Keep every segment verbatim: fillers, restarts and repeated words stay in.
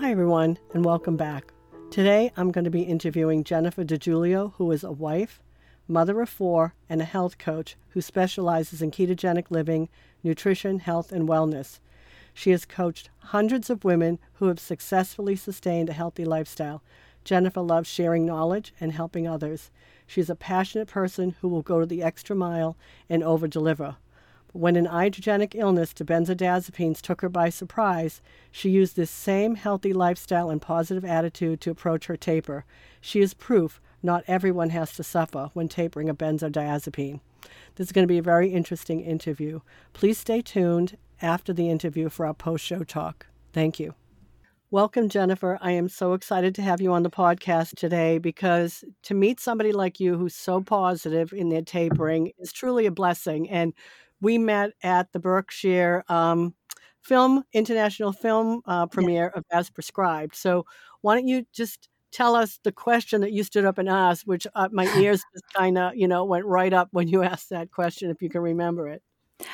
Hi, everyone, and welcome back. Today, I'm going to be interviewing Jennifer DiGiulio, who is a wife, mother of four, and a health coach who specializes in ketogenic living, nutrition, health, and wellness. She has coached hundreds of women who have successfully sustained a healthy lifestyle. Jennifer loves sharing knowledge and helping others. She's a passionate person who will go the extra mile and over-deliver. When an iatrogenic illness to benzodiazepines took her by surprise, she used this same healthy lifestyle and positive attitude to approach her taper. She is proof not everyone has to suffer when tapering a benzodiazepine. This is going to be a very interesting interview. Please stay tuned after the interview for our post-show talk. Thank you. Welcome, Jennifer. I am so excited to have you on the podcast today because to meet somebody like you who's so positive in their tapering is truly a blessing. And we met at the Berkshire um, Film International Film uh, premiere of As Prescribed. So why don't you just tell us the question that you stood up and asked, which uh, my ears just kind of, you know, went right up when you asked that question, if you can remember it.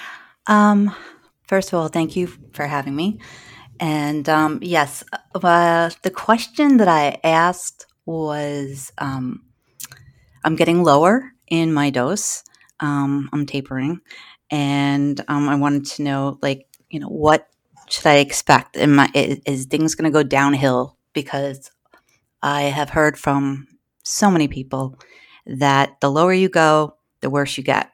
Um, first of all, thank you for having me. And um, yes, uh, the question that I asked was, um, I'm getting lower in my dose. Um, I'm tapering, and um, I wanted to know, like, you know, what should I expect? Am I, is, is things going to go downhill? Because I have heard from so many people that the lower you go, the worse you get.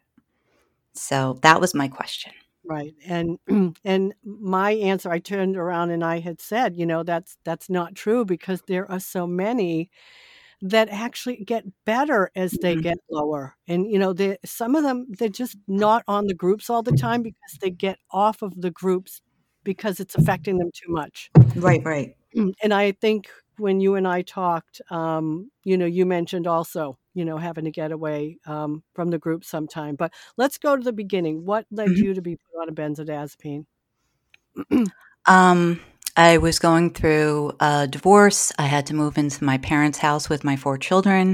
So that was my question. Right. And and my answer, I turned around and I had said, you know, that's that's not true because there are so many that actually get better as they Mhm. get lower. And, you know, they, some of them, they're just not on the groups all the time because they get off of the groups because it's affecting them too much. Right, right. And I think when you and I talked, um, you know, you mentioned also, you know, having to get away um, from the group sometime. But let's go to the beginning. What led Mhm. you to be put on a benzodiazepine? Um, I was going through a divorce. I had to move into my parents' house with my four children.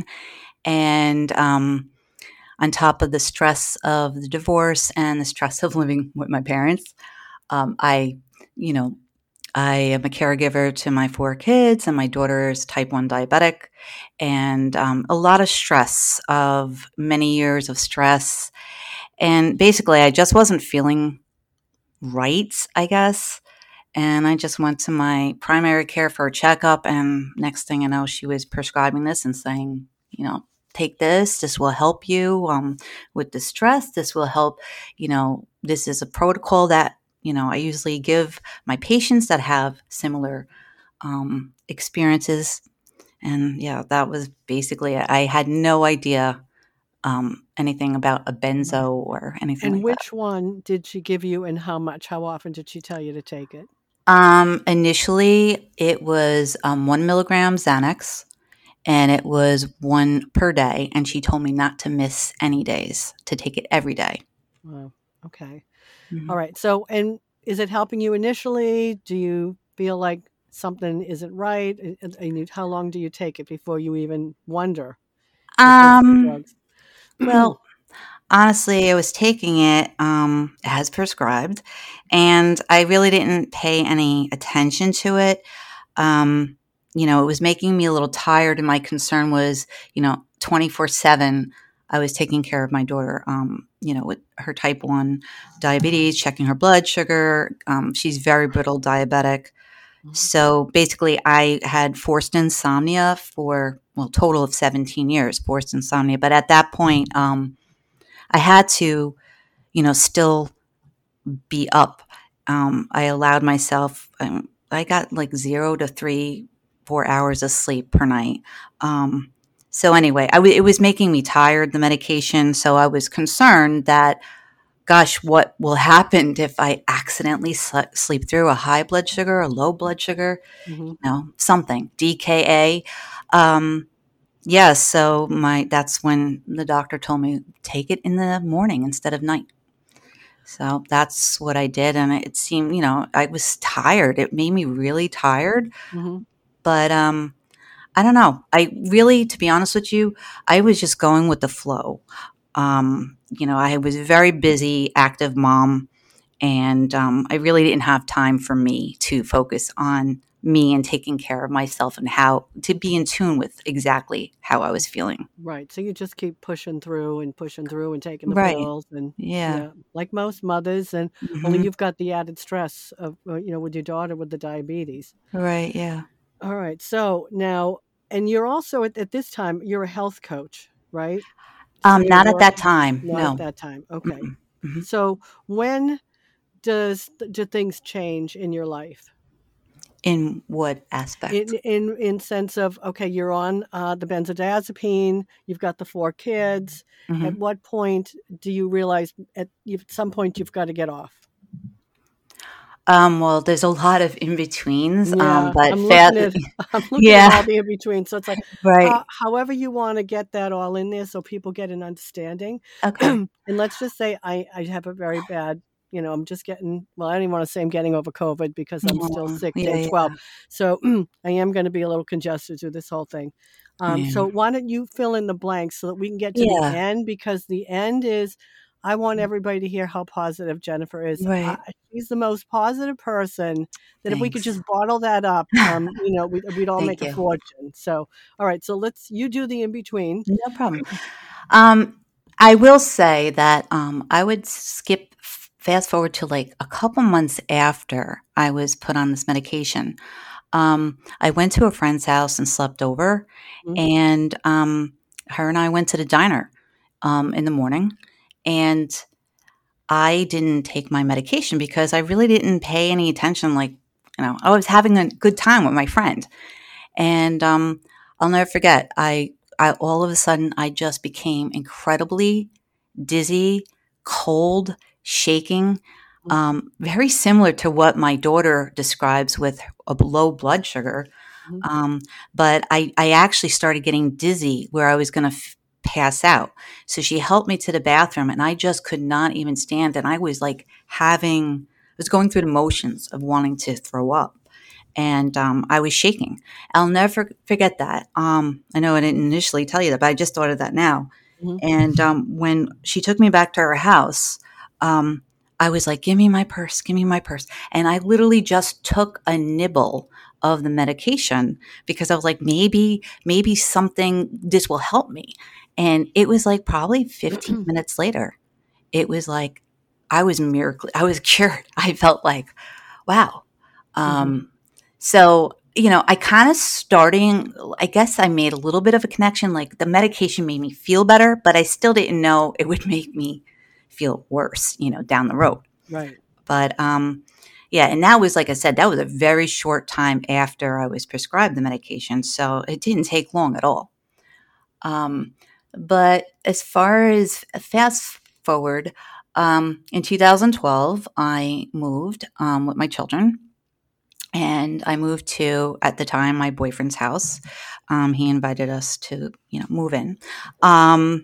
And um, on top of the stress of the divorce and the stress of living with my parents, um, I, you know, I am a caregiver to my four kids, and my daughter is type one diabetic, and um, a lot of stress of many years of stress. And basically, I just wasn't feeling right, I guess. And I just went to my primary care for a checkup. And next thing I know, she was prescribing this and saying, you know, take this. This will help you um, with the stress. This will help, you know, this is a protocol that, you know, I usually give my patients that have similar um, experiences. And yeah, that was basically it. I had no idea um, anything about a benzo or anything And like that. which one did she give you and how much? How often did she tell you to take it? Um, initially, it was um, one milligram Xanax, and it was one per day. And she told me not to miss any days, to take it every day. Wow. Okay. All Mhm. right. So, and is it helping you initially? Do you feel like something isn't right? And- and- and you- how long do you take it before you even wonder if it's the Um, drugs? well, honestly, I was taking it um, as prescribed, and I really didn't pay any attention to it. Um, you know, it was making me a little tired, and my concern was, you know, twenty-four seven, I was taking care of my daughter, um, you know, with her type one diabetes, checking her blood sugar. Um, she's very brittle diabetic. Mhm. So basically, I had forced insomnia for, well, total of seventeen years, forced insomnia. But at that point, um, I had to, you know, still be up. Um, I allowed myself, um, I got like zero to three, four hours of sleep per night. Um, so anyway, I w- it was making me tired, the medication. So I was concerned that, gosh, what will happen if I accidentally sl- sleep through a high blood sugar, a low blood sugar, Mhm. you know, something, D K A. Um, yeah, so my that's when the doctor told me take it in the morning instead of night. So that's what I did, and it seemed, you know, I was tired. It made me really tired, Mhm. but um, I don't know. I really, to be honest with you, I was just going with the flow. Um, you know, I was a very busy, active mom, And um, I really didn't have time for me to focus on me and taking care of myself and how to be in tune with exactly how I was feeling. Right. So you just keep pushing through and pushing through and taking the Right. pills and Yeah. yeah, like most mothers, and only Hmm. you've got the added stress of uh, you know with your daughter with the diabetes. Right. Yeah. All right. So now, and you're also at, at this time you're a health coach, right? So Um, you're not at that working time. not at No. that time. Okay. Mm-mm. Mhm. So when does do things change in your life? In what In aspect? in in sense of, okay, you're on, uh, the benzodiazepine, you've got the four kids. At Hmm. what point do you realize at you've at some point you've gotta get off? Um, well, there's a lot of in betweens, um, Yeah, but I'm fa- looking at I'm looking at yeah, all the in between, so it's like, right. ho however you wanna get that all in there so people get an understanding. Okay. And let's just say I I have a very bad you know, I'm just getting well, I don't even wanna say I'm getting over COVID because I'm still Mhm. sick, Yeah, day twelve. yeah, So, I am gonna be a little congested through this whole thing. Um, yeah, so why don't you fill in the blanks so that we can get to the yeah. end, because the end is I want everybody to hear how positive Jennifer is. I Right. She's the most positive person that if we could Thanks. just bottle that up, um, you know, we'd we'd all Thank make a you. fortune. So, all right, so let's you do the in between. No problem. Um, I will say that um, I would skip fast forward to like a couple months after I was put on this medication. Um, I went to a friend's house and slept over, Mhm, and um, her and I went to the diner um, in the morning, and I didn't take my medication because I really didn't pay any attention. Like, you know, I was having a good time with my friend, and um, I'll never forget. I, I all of a sudden I just became incredibly dizzy, cold, shaking, mhm, um, very similar to what my daughter describes with a low blood sugar. mhm, Um, but I, I actually started getting dizzy where I was going to f- pass out. So she helped me to the bathroom, and I just could not even stand. And I was like having, I was going through the motions of wanting to throw up. And um, I was shaking. I'll never forget that. Um, I know I didn't initially tell you that, but I just thought of that now. mhm. And um, when she took me back to her house, um, I was like, give me my purse, give me my purse. And I literally just took a nibble of the medication because I was like, maybe, maybe something, this will help me. And it was like probably fifteen minutes later, it was like, I was miracle, I was cured. I felt like, wow. Mhm. Um, so, you know, I kind of starting, I guess I made a little bit of a connection. Like the medication made me feel better, but I still didn't know it would make me feel worse, you know, down the road. Right. But um, yeah, and that was, like I said, that was a very short time after I was prescribed the medication. So it didn't take long at all. Um, but as far as fast forward, um, in two thousand twelve, I moved um, with my children, and I moved to, at the time, my boyfriend's house. Um, he invited us to, you know, move in. Um,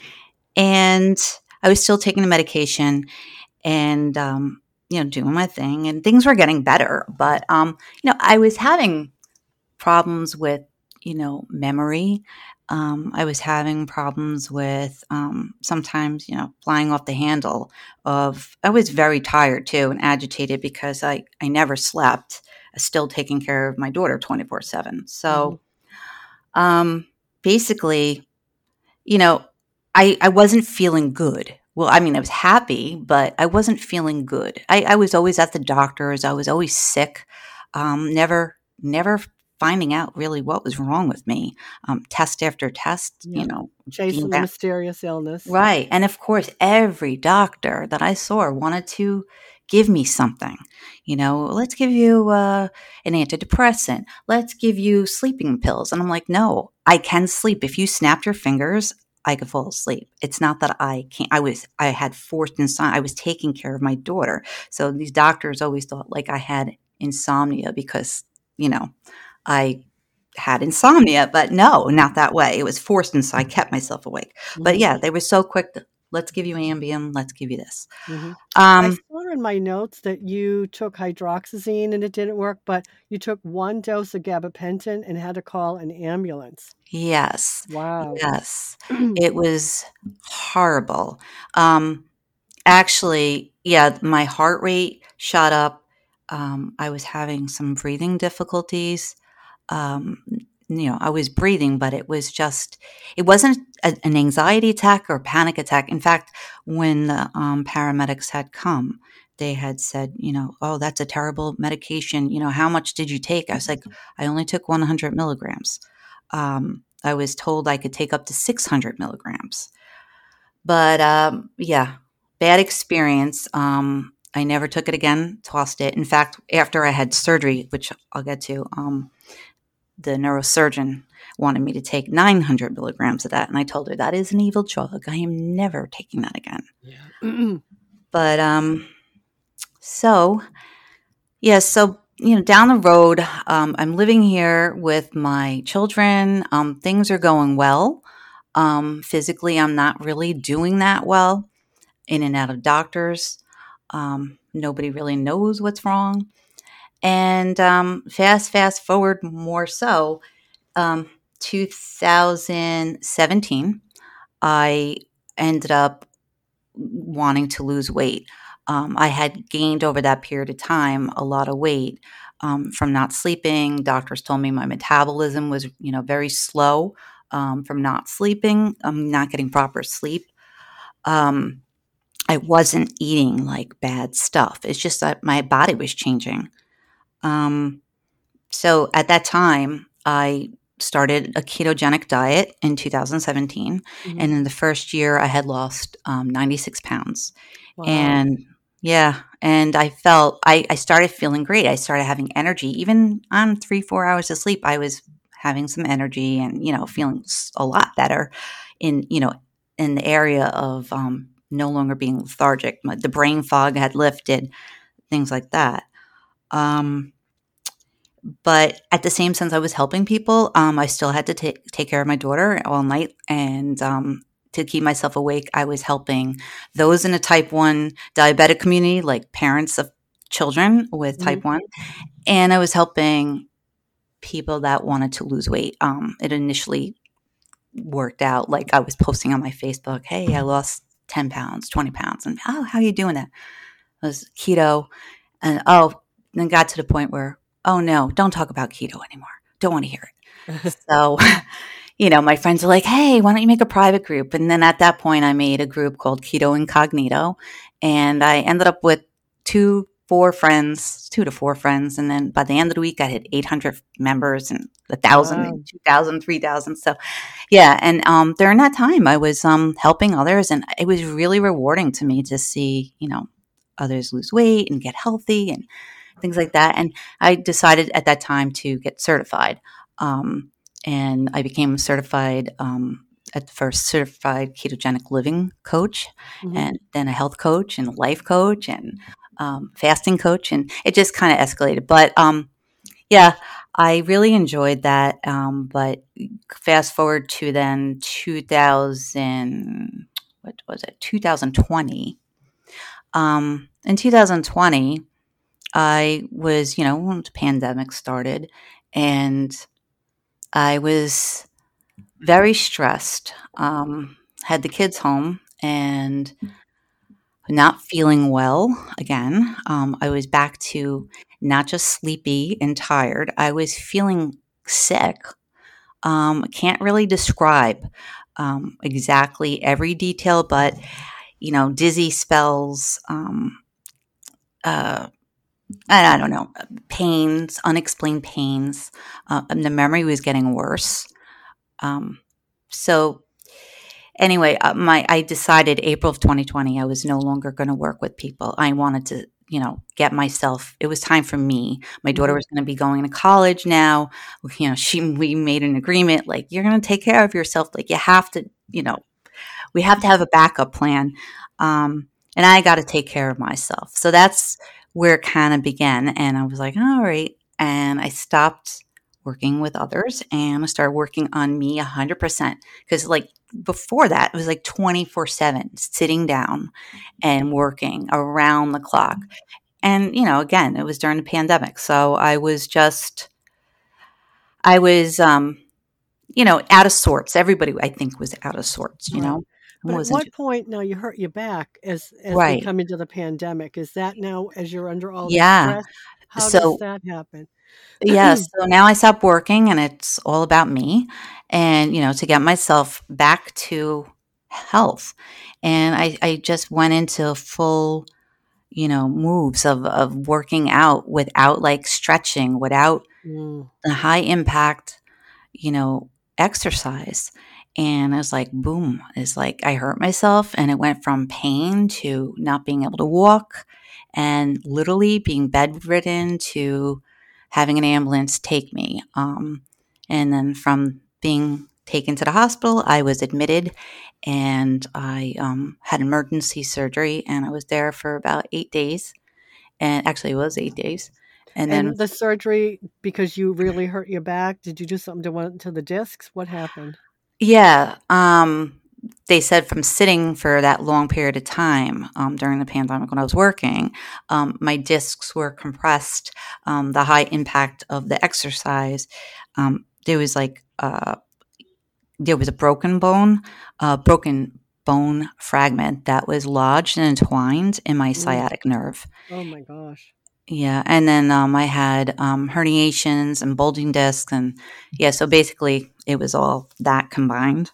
and I was still taking the medication and, um, you know, doing my thing, and things were getting better. But, um, you know, I was having problems with, you know, memory. Um, I was having problems with um, sometimes, you know, flying off the handle of, I was very tired too and agitated because I, I never slept, still taking care of my daughter twenty-four seven. Mhm. So um, basically, you know, I, I wasn't feeling good. Well, I mean, I was happy, but I wasn't feeling good. I, I was always at the doctor's. I was always sick. Um, never, never finding out really what was wrong with me. Um, test after test, you Yep. know, being Chasing the back. mysterious illness. Right. And of course, every doctor that I saw wanted to give me something. You know, let's give you uh, an antidepressant. Let's give you sleeping pills. And I'm like, no, I can sleep. If you snapped your fingers, I could fall asleep. It's not that I can't. I was, I had forced insomnia. I was taking care of my daughter. So these doctors always thought like I had insomnia because, you know, I had insomnia, but no, not that way. It was forced, and so I kept myself awake. But Mhm, yeah, they were so quick to, let's give you Ambien, let's give you this. mhm. I Um, saw in my notes that you took hydroxyzine and it didn't work, but you took one dose of gabapentin and had to call an ambulance. yes, Wow. yes, it was horrible. Um, Actually, yeah, my heart rate shot up. Um, I was having some breathing difficulties. Um, you know, I was breathing, but it was just, it wasn't a, an anxiety attack or panic attack. In fact, when the um, paramedics had come, they had said, you know, oh, that's a terrible medication. You know, how much did you take? I was like, I only took one hundred milligrams. Um, I was told I could take up to six hundred milligrams. But um, yeah, bad experience. Um, I never took it again, tossed it. In fact, after I had surgery, which I'll get to, um, the neurosurgeon wanted me to take nine hundred milligrams of that. And I told her that is an evil drug. I am never taking that again. Yeah. But um, so, yeah, so, you know, down the road, um, I'm living here with my children. Um, things are going well. Um, physically, I'm not really doing that well, in and out of doctors. Um, nobody really knows what's wrong. And um, fast, fast forward more so, um, two thousand seventeen, I ended up wanting to lose weight. Um, I had gained over that period of time a lot of weight um, from not sleeping. Doctors told me my metabolism was, you know, very slow um, from not sleeping, um, not getting proper sleep. Um, I wasn't eating like bad stuff. It's just that my body was changing. Um, so at that time, I started a ketogenic diet in two thousand seventeen. Mhm. And in the first year, I had lost um, ninety-six pounds. Wow. And yeah, and I felt, I, I started feeling great. I started having energy. Even on three, four hours of sleep, I was having some energy and, you know, feeling s- a lot better in, you know, in the area of um, no longer being lethargic. My- The brain fog had lifted, things like that. Um, but at the same sense I was helping people, um, I still had to ta take care of my daughter all night, and, um, to keep myself awake, I was helping those in the type one diabetic community, like parents of children with Mhm. type one, and I was helping people that wanted to lose weight. Um, it initially worked out, like, I was posting on my Facebook, "Hey, I lost ten pounds, twenty pounds," and, "Oh, how are you doing that?" It was keto. And oh, then got to the point where, oh no, don't talk about keto anymore. Don't want to hear it. So, you know, my friends are like, hey, why don't you make a private group? And then at that point, I made a group called Keto Incognito. And I ended up with two, four friends, two to four friends. And then by the end of the week, I had eight hundred members and a thousand, Wow. two thousand, three thousand. So, yeah. And um, during that time, I was um, helping others. And it was really rewarding to me to see, you know, others lose weight and get healthy and things like that. And I decided at that time to get certified. Um, and I became certified um, at the first certified ketogenic living coach, Mhm. and then a health coach and a life coach and um, fasting coach. And it just kind of escalated. But um, yeah, I really enjoyed that. Um, but fast forward to then two thousand, what was it, two thousand twenty. Um, in two thousand twenty, I was, you know, when the pandemic started, and I was very stressed. Um, had the kids home and not feeling well again. Um, I was back to not just sleepy and tired, I was feeling sick. Um, I can't really describe um, exactly every detail, but, you know, dizzy spells, um, uh, I I don't know, pains, unexplained pains. Uh, and the memory was getting worse. Um, so anyway, uh, my I decided April of twenty twenty I was no longer going to work with people. I wanted to, you know, get myself. It was time for me. My daughter Mhm. was going to be going to college now. You know, she we made an agreement like you're going to take care of yourself. Like you have to, you know, we have to have a backup plan. Um, and I got to take care of myself. So that's where it kind of began. And I was like, all right. And I stopped working with others and I started working on me one hundred percent. Because, like, before that, it was like twenty-four seven sitting down and working around the clock. And, you know, again, it was during the pandemic. So I was just, I was, um, you know, out of sorts. Everybody, I think, was out of sorts, you Right. know? It But at wasn't what point now you hurt your back as as we right. come into the pandemic? Is that now as you're under all this Yeah. stress? How does So that happen? yeah, so now I stopped working and it's all about me and, you know, to get myself back to health. And I, I just went into full, you know, moves of, of working out without like stretching, without Mm, the high impact, you know, exercise. And I was like, boom, it's like I hurt myself and it went from pain to not being able to walk and literally being bedridden to having an ambulance take me. Um, and then from being taken to the hospital, I was admitted and I um, had emergency surgery and I was there for about eight days. And actually, it was eight days. And then and the surgery, because you really hurt your back, did you do something to one to the discs? What happened? yeah, um, they said from sitting for that long period of time um, during the pandemic when I was working, um, my discs were compressed. Um, the high impact of the exercise, um, there was like uh, there was a broken bone, a broken bone fragment that was lodged and entwined in my Mm, sciatic nerve. oh my gosh. Yeah, and then um, I had um, herniations and bulging discs, and yeah, so basically it was all that combined.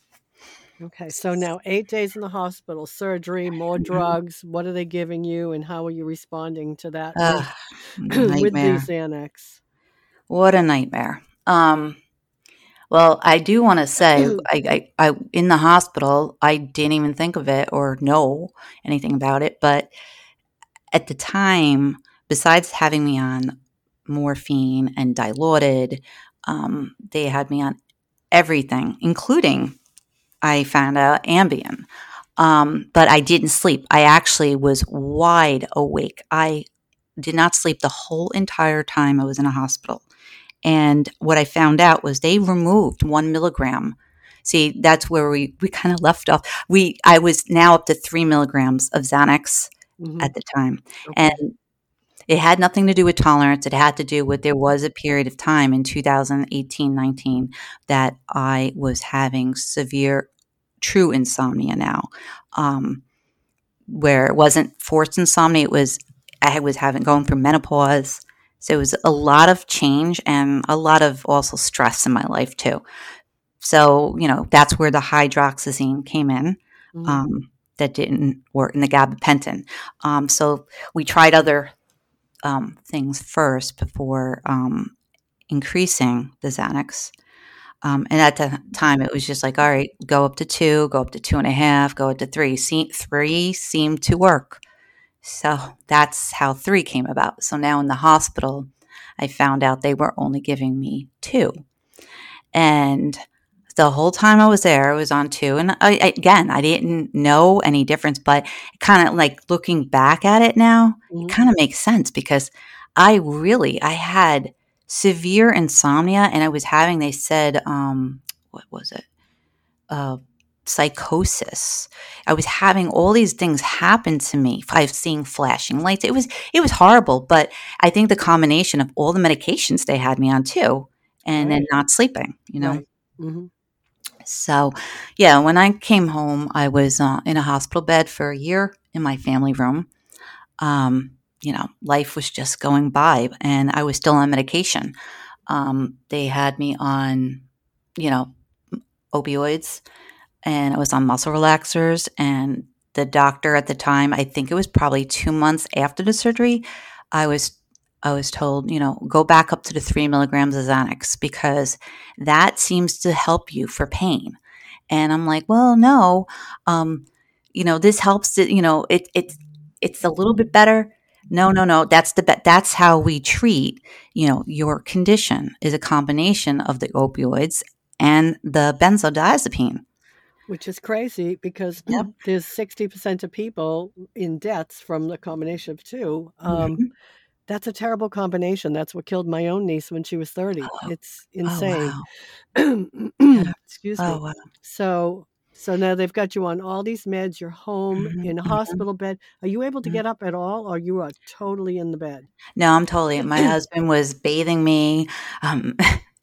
Okay, so now eight days in the hospital, surgery, more Mhm. drugs. What are they giving you, and how are you responding to that with Ugh, with the nightmare. Xanax? What a nightmare. Um, well, I do want to say, I, I, I, in the hospital, I didn't even think of it or know anything about it. But at the time, besides having me on morphine and dilaudid, um, they had me on everything, including I found out Ambien. Um, but I didn't sleep. I actually was wide awake. I did not sleep the whole entire time I was in a hospital. And what I found out was they removed one milligram. See, that's where we, we kind of left off. We I was now up to three milligrams of Xanax Hmm. at the time. And Okay. it had nothing to do with tolerance. It had to do with there was a period of time in two thousand eighteen, nineteen that I was having severe, true insomnia now, um, where it wasn't forced insomnia. It was, I was having, going through menopause. So it was a lot of change and a lot of also stress in my life too. So, you know, that's where the hydroxyzine came in. Hmm. Um, that didn't work, and the gabapentin. Um, so we tried other um, things first before um, increasing the Xanax. Um, and at the time, it was just like, all right, go up to two, go up to two and a half, go up to three. See, three seemed to work. So that's how three came about. So now in the hospital, I found out they were only giving me two. And the whole time I was there, I was on two. And I, I- again, I didn't know any difference, but kind of like looking back at it now, it Hmm. kind of makes sense because I really, I had severe insomnia and I was having, they said, um, what was it? Uh, psychosis. I was having all these things happen to me. I was seeing flashing lights. It was, it was horrible, but I think the combination of all the medications they had me on too, and then Right. not sleeping, you know, Right. Hmm. so, yeah, when I came home, I was uh, in a hospital bed for a year in my family room. Um, you know, life was just going by, and I was still on medication. Um, they had me on, you know, opioids, and I was on muscle relaxers. And the doctor at the time, I think it was probably two months after the surgery, I was I was told, you know, go back up to the three milligrams of Xanax because that seems to help you for pain. And I'm like, well, no, um, you know, this helps. To, you know, it it it's a little bit better. No, no, no. That's the be- that's how we treat. You know, your condition is a combination of the opioids and the benzodiazepine. Which is crazy because Yep. there's sixty percent of people in deaths from the combination of two. Um, Mhm. that's a terrible combination. That's what killed my own niece when she was thirty. Oh, It's oh insane. wow. Yeah. Excuse Oh me. wow. So so now they've got you on all these meds. You're home Mhm, in a mhm, hospital bed. Are you able to mhm. get up at all, or you are totally in the bed? No, I'm totally. My husband was bathing me. Um,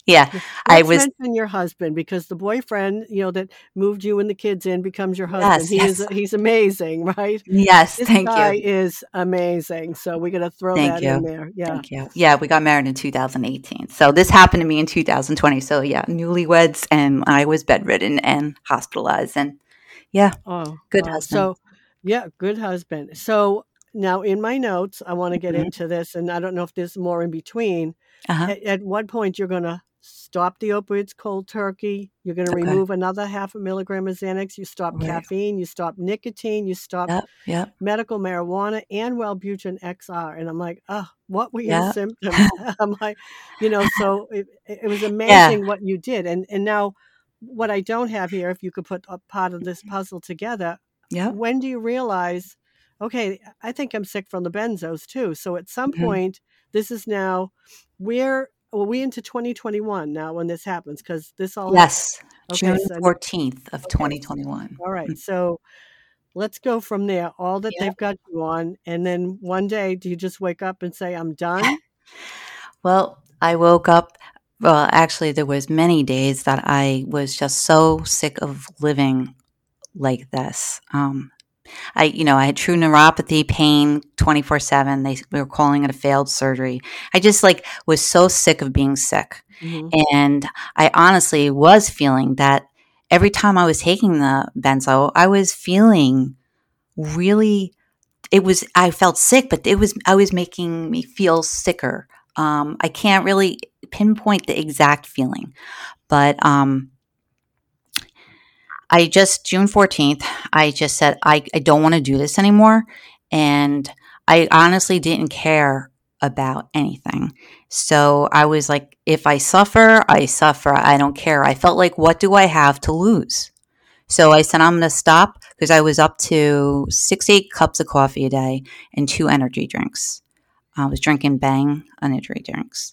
Yeah, I Let's was. mention your husband because the boyfriend, you know, that moved you and the kids in becomes your husband. Yes, He is yes, he's amazing, right? yes. This Thank you, guy is amazing. So we got to throw thank that in you, there. Yeah. thank you. Yeah, we got married in two thousand eighteen. So this happened to me in two thousand twenty. So yeah, newlyweds, and I was bedridden and hospitalized, and yeah, Oh, good wow. husband. So, yeah, good husband. So now in my notes, I want to get Mhm. into this, and I don't know if there's more in between. Uh-huh. At, at what point you're going to stop the opioids cold turkey? You're going to Okay. remove another half a milligram of Xanax. You stop Right. caffeine. You stop nicotine. You stop Yep. Yep. medical marijuana and Wellbutrin X R. And I'm like, oh, what were your Yep. symptoms? I'm like, you know, so it, it was Yeah. amazing what you did. And and now what I don't have here, if you could put a part of this puzzle together, Yep. when do you realize, okay, I think I'm sick from the benzos too. So at some Mhm. point, this is now we're well, we into twenty twenty-one now when this happens because this all happened. Yes. Okay, June so fourteenth of okay, twenty twenty-one. all right. Mm. So let's go from there. All that Yep. they've got you on, and then one day, do you just wake up and say, "I'm done"? Well, I woke up, well, actually there was many days that I was just so sick of living like this. Um, I, you know, I had true neuropathy, pain twenty-four seven. They we were calling it a failed surgery. I just like was so sick of being sick. Mhm. And I honestly was feeling that every time I was taking the benzo, I was feeling really, it was, I felt sick, but it was, I was making me feel sicker. Um, I can't really pinpoint the exact feeling, but um, I just, June fourteenth, I just said, I, I don't want to do this anymore. And I honestly didn't care about anything. So I was like, if I suffer, I suffer. I don't care. I felt like, what do I have to lose? So I said, I'm going to stop because I was up to six, eight cups of coffee a day and two energy drinks. I was drinking Bang energy drinks.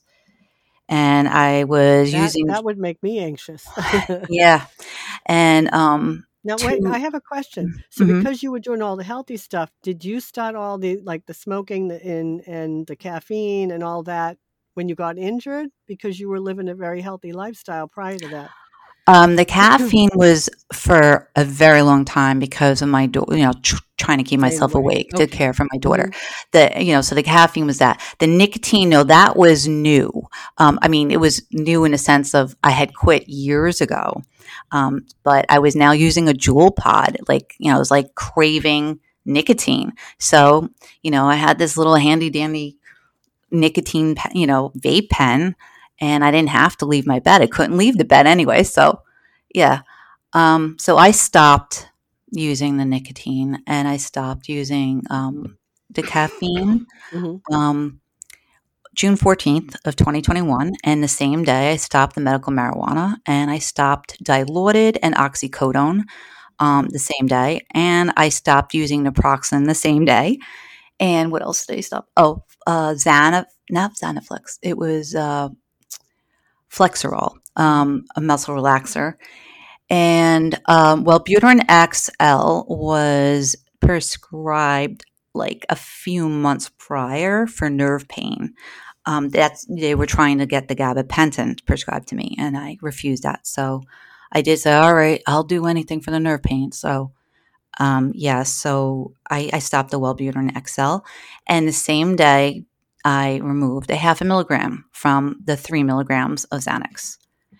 And I was That using, that would make me anxious. yeah. And um, Now wait, I two, have a question. So mm-hmm. because you were doing all the healthy stuff, did you start all the like the smoking the, and and the caffeine and all that when you got injured because you were living a very healthy lifestyle prior to that? Um, the caffeine was for a very long time because of my daughter, you know, tr- trying to keep Same myself way. awake to Okay. care for my daughter. Mhm. The, you know, so the caffeine was that. The nicotine, no, that was new. Um, I mean, it was new in a sense of I had quit years ago, um, but I was now using a jewel pod. Like, you know, I was like craving nicotine. So, you know, I had this little handy dandy nicotine, pe- you know, vape pen, and I didn't have to leave my bed. I couldn't leave the bed anyway. So, yeah. Um, so I stopped using the nicotine and I stopped using um, the caffeine. Mhm. Um, June fourteenth of twenty twenty-one, and the same day I stopped the medical marijuana and I stopped Dilaudid and oxycodone um, the same day, and I stopped using naproxen the same day. And what else did I stop? Oh, uh, Xana, not Xanaflex. It was uh, Flexerol, Mhm. um, a muscle relaxer. And um, Wellbutrin X L was prescribed like a few months prior for nerve pain. Um, that's they were trying to get the gabapentin prescribed to me, and I refused that. So I did say, "All right, I'll do anything for the nerve pain." So um, yeah, so I, I stopped the Wellbutrin X L, and the same day I removed a half a milligram from the three milligrams of Xanax.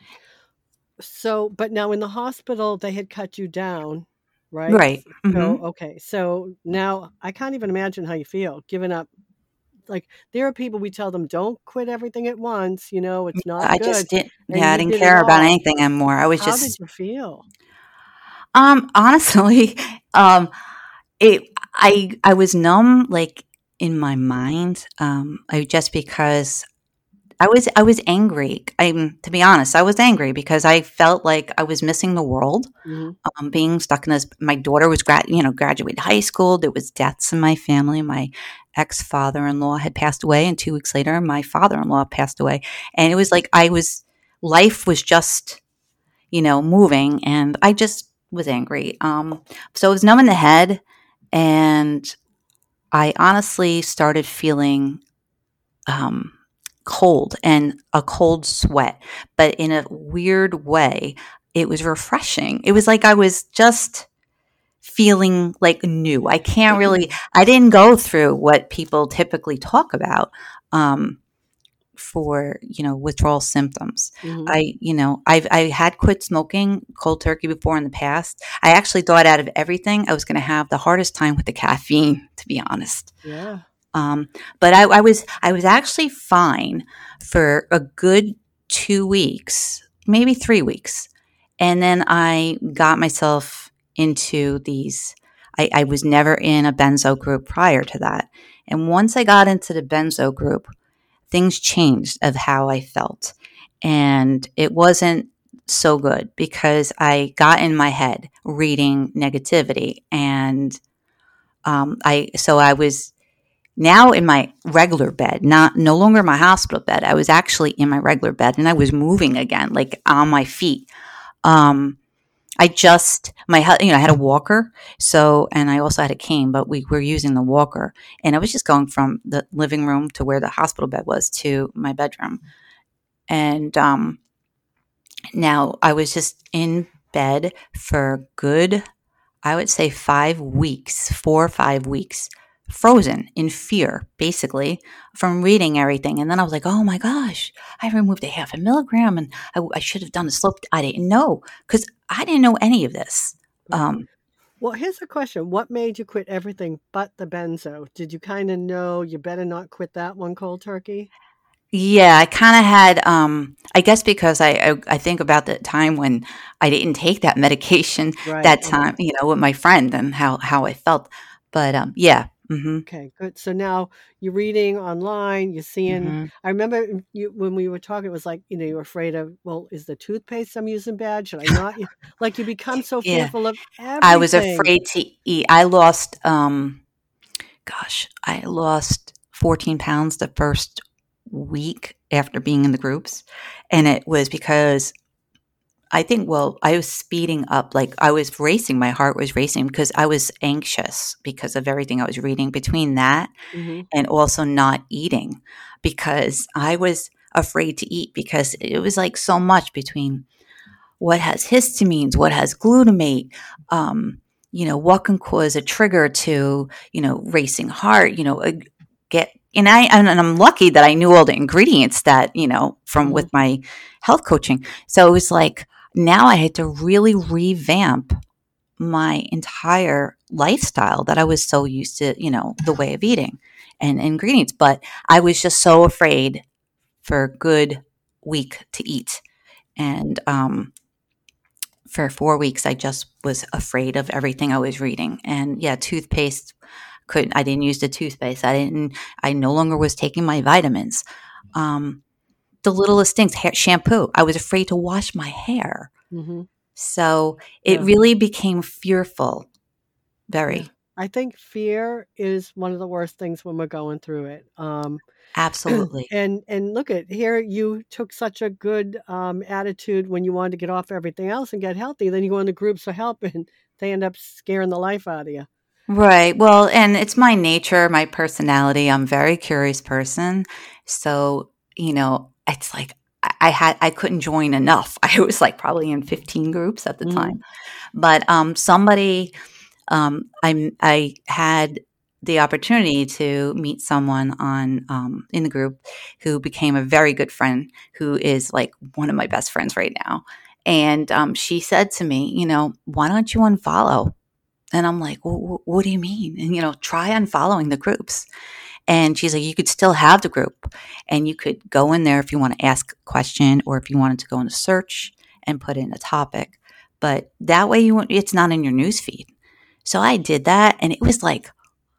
So, but now in the hospital, they had cut you down, right? Right. So, Hmm. okay. So now I can't even imagine how you feel giving up. Like, there are people we tell them, don't quit everything at once. You know, it's not I good. just didn't. And Yeah, I you didn't did it care about all. anything anymore. I was How did just, you feel? um, honestly, um, it. I I was numb, like in my mind. Um, I just because I was I was angry. I'm to be honest, I was angry because I felt like I was missing the world. Hmm. Um, being stuck in this, my daughter was grad, you know, graduated high school. There was deaths in my family. My ex father in law had passed away, and two weeks later, my father in law passed away. And it was like I was, life was just, you know, moving, and I just was angry. Um, so it was numb in the head, and I honestly started feeling um, cold and a cold sweat, but in a weird way, it was refreshing. It was like I was just feeling like new. I can't really, I didn't go through what people typically talk about. Um, for, you know, withdrawal symptoms. Mm-hmm. I, you know, I've, I had quit smoking cold turkey before in the past. I actually thought out of everything, I was going to have the hardest time with the caffeine, to be honest. Yeah. Um, but I, I was, I was actually fine for a good two weeks, maybe three weeks. And then I got myself into these, I, I was never in a benzo group prior to that. And once I got into the benzo group, things changed of how I felt. And it wasn't so good because I got in my head reading negativity. And um, I, so I was now in my regular bed, not, no longer my hospital bed. I was actually in my regular bed and I was moving again, like on my feet. Um, I just, my, you know, I had a walker. So, and I also had a cane, but we were using the walker. And I was just going from the living room to where the hospital bed was to my bedroom. And um, now I was just in bed for good, I would say five weeks, four or five weeks, frozen in fear, basically, from reading everything. And then I was like, oh my gosh, I removed a half a milligram and I, I should have done a slope. I didn't know because I didn't know any of this. Um, Well, here's a question. What made you quit everything but the benzo? Did you kind of know you better not quit that one cold turkey? yeah, I kind of had, um, I guess because I, I, I think about the time when I didn't take that medication Right. that Uh-huh. time, you know, with my friend and how, how I felt. But um, yeah. Mm-hmm. Okay, good. So now you're reading online, you're seeing, Mm-hmm. I remember you when we were talking, it was like, you know, you were afraid of, well, is the toothpaste I'm using bad? Should I not? You- Like you become so Yeah. fearful of I was everything. afraid to eat. I lost, um, gosh, I lost fourteen pounds the first week after being in the groups. And it was because I think, well, I was speeding up. Like I was racing. My heart was racing because I was anxious because of everything I was reading between that hmm and also not eating because I was afraid to eat because it was like so much between what has histamines, what has glutamate, um, you know, what can cause a trigger to, you know, racing heart, you know, uh, get, and I, and I'm lucky that I knew all the ingredients that, you know, from hmm with my health coaching. So it was like, now I had to really revamp my entire lifestyle that I was so used to, you know, the way of eating and ingredients. But I was just so afraid for a good week to eat. And, um, for four weeks, I just was afraid of everything I was reading. And yeah, toothpaste couldn't, I didn't use the toothpaste. I didn't, I no longer was taking my vitamins. Um, the littlest things, hair, shampoo. I was afraid to wash my hair. hmm So it Yeah. really became fearful, Yeah. very. I think fear is one of the worst things when we're going through it. Um, Absolutely. and and look at here, you took such a good um, attitude when you wanted to get off everything else and get healthy. Then you go into groups for help, and they end up scaring the life out of you. Right. Well, and it's my nature, my personality. I'm a very curious person. So, you know, it's like I I had I couldn't join enough. I was like probably in fifteen groups at the hmm time. But um somebody um I I had the opportunity to meet someone on um in the group who became a very good friend who is like one of my best friends right now. And um she said to me, you know, why don't you unfollow? And I'm like, well, what do you mean? And, you know, try unfollowing the groups. And she's like, you could still have the group and you could go in there if you want to ask a question or if you wanted to go into search and put in a topic. But that way you it's not in your news feed. So I did that and it was like,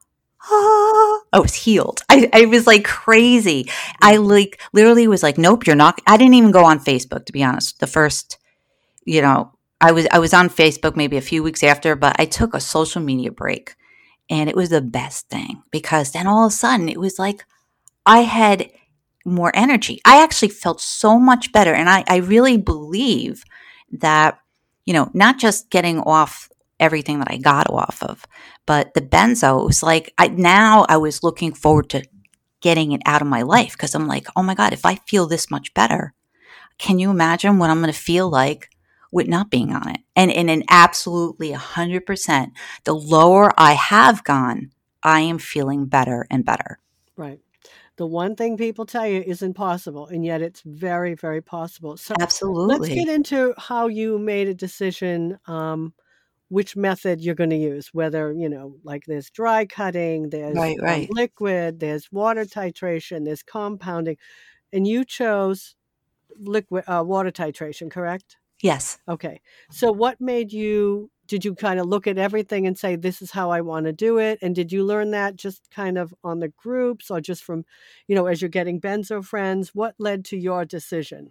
ah, I was healed. I, I was like crazy. I like literally was like, nope, you're not. I didn't even go on Facebook, to be honest. The first you know, I was I was on Facebook maybe a few weeks after, but I took a social media break and it was the best thing because then all of a sudden it was like I had more energy. I actually felt so much better. And I, I really believe that, you know, not just getting off everything that I got off of, but the benzo was like I now I was looking forward to getting it out of my life because I'm like, oh my God, if I feel this much better, can you imagine what I'm going to feel like with not being on it? And in an absolutely one hundred percent, the lower I have gone, I am feeling better and better. Right. The one thing people tell you is impossible, and yet it's very, very possible. So let's get Absolutely. into how you made a decision, um, which method you're going to use, whether, you know, like there's dry cutting, there's Right, um, right. liquid, there's water titration, there's compounding, and you chose liquid uh, water titration, correct? Yes. Okay. So what made you did you kind of look at everything and say this is how I want to do it? And did you learn that just kind of on the groups or just from, you know, as you're getting benzo friends? What led to your decision?